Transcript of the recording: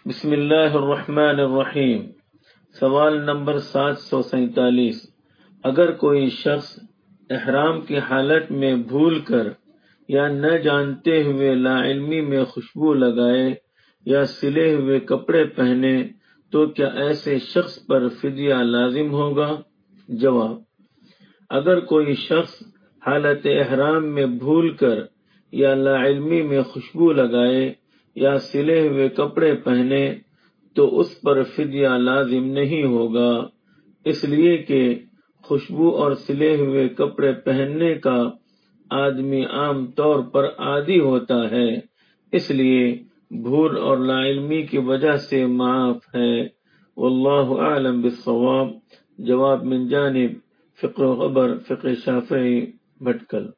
बिस्मिल्लाहिर्रहमानिर्रहीम। सवाल नंबर 747। अगर कोई शख्स एहराम की हालत में भूलकर या न जानते हुए लाइल्मी में खुशबू लगाए या सिले हुए कपड़े पहने तो क्या ऐसे शख्स पर फिदिया लाजिम होगा? जवाब: अगर कोई शख्स हालत एहराम में भूलकर या लाइल्मी में खुशबू लगाए या सिले हुए कपड़े पहने तो उस पर फिदिया लाजिम नहीं होगा, इसलिए कि खुशबू और सिले हुए कपड़े पहनने का आदमी आम तौर पर आदी होता है, इसलिए भूल और लाइल्मी की वजह से माफ है। वल्लाहु आलम बिस्सवाब। जवाब मिन जानिब फ़िक़्ह ख़बर फ़िक़्ह शाफ़िई, भटकल।